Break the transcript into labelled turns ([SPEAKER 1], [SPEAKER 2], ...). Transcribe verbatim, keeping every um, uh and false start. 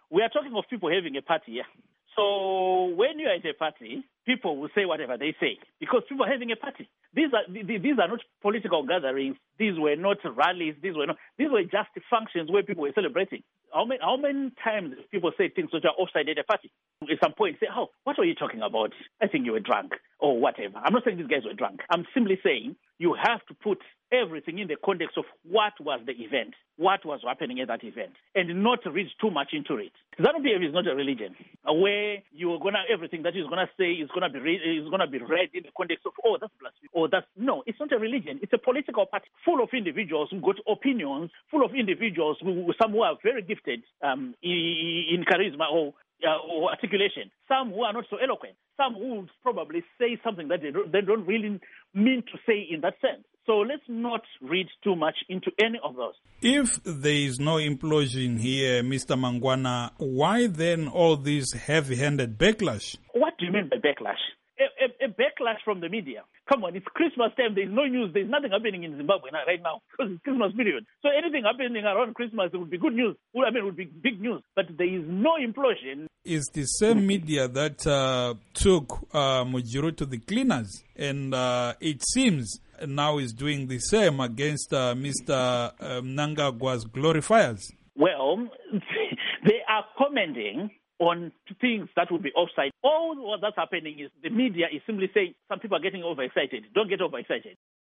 [SPEAKER 1] we are talking of people having a party here. So when you are at a party, people will say whatever they say because people are having a party. These are these are not political gatherings. These were not rallies. These were not. These were just functions where people were celebrating. How many how many times people say things which are offside at a party? At some point, say, "Oh, what were you talking about? I think you were drunk or whatever." I'm not saying these guys were drunk. I'm simply saying you have to put everything in the context of what was the event, what was happening at that event, and not read too much into it. ZANU P F is not a religion where you're gonna everything that you're gonna say is gonna be read, is gonna be read in the context of oh that's blasphemy or that's no. It's not a religion. It's a political party full of individuals who got opinions, full of individuals who some who are very gifted um, in charisma or Uh, or articulation, some who are not so eloquent, some who would probably say something that they don't, they don't really mean to say in that sense. So let's not read too much into any of those.
[SPEAKER 2] If there is no implosion here, Mister Mangwana, why then all this heavy-handed backlash?
[SPEAKER 1] What do you mean by backlash? A, a, a backlash from the media. Come on, it's Christmas time. There's no news. There's nothing happening in Zimbabwe right now because it's Christmas period. So anything happening around Christmas would be good news. I mean, it would be big news. But there is no implosion.
[SPEAKER 2] It's the same media that uh, took uh, Mujiro to the cleaners. And uh, it seems now is doing the same against uh, Mister Uh, Mnangagwa's glorifiers.
[SPEAKER 1] Well, they are commenting on things that will be offside. All what that's happening is the media is simply saying some people are getting overexcited. Don't get overexcited.